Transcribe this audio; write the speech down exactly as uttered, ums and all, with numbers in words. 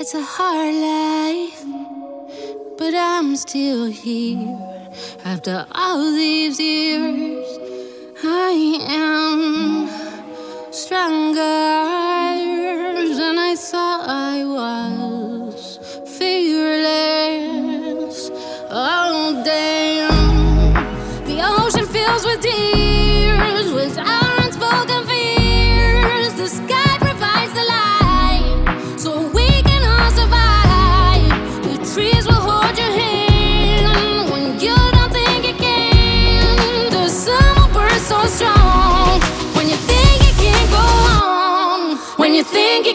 It's a hard life, but I'm still here. After all these years, I am stronger than I thought I was. Fearless, oh damn. The ocean fills with tears, with our unspoken fears. The sky provides the light, so we can all survive. The trees will hold your hand when you don't think you can. The sun will burn so strong when you think you can't go on. When you think you